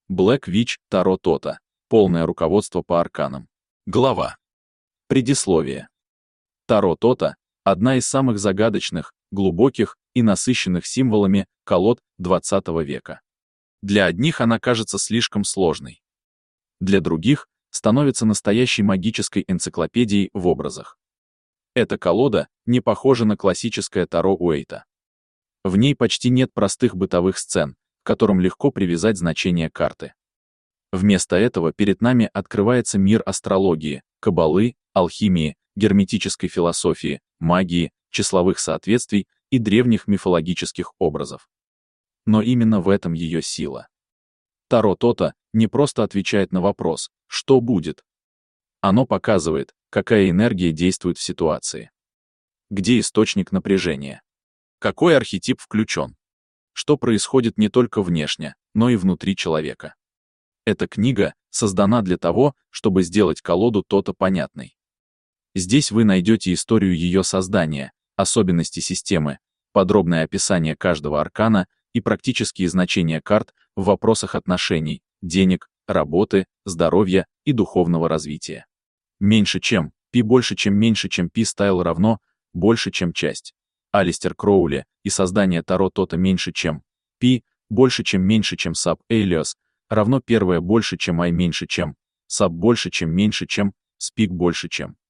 Black Witch Таро Тота. Полное руководство по арканам. Глава. Предисловие. Таро Тота – одна из самых загадочных, глубоких и насыщенных символами колод XX века. Для одних она кажется слишком сложной. Для других становится настоящей магической энциклопедией в образах. Эта колода не похожа на классическое Таро Уэйта. В ней почти нет простых бытовых сцен, к которым легко привязать значение карты. Вместо этого перед нами открывается мир астрологии, каббалы, алхимии, герметической философии, магии, числовых соответствий и древних мифологических образов. Но именно в этом ее сила. Таро Тота не просто отвечает на вопрос «что будет?». Оно показывает, какая энергия действует в ситуации. Где источник напряжения? Какой архетип включен? Что происходит не только внешне, но и внутри человека? Эта книга создана для того, чтобы сделать колоду Тота понятной. Здесь вы найдете историю ее создания, особенности системы, подробное описание каждого аркана и практические значения карт в вопросах отношений, денег, работы, здоровья и духовного развития. Меньше чем, пи больше чем меньше чем пи стайл равно больше чем часть. Алистер Кроули и создание Таро Тота меньше чем пи больше чем меньше чем саб Элиос равно первое больше чем ай меньше чем саб больше чем меньше чем спик больше чем.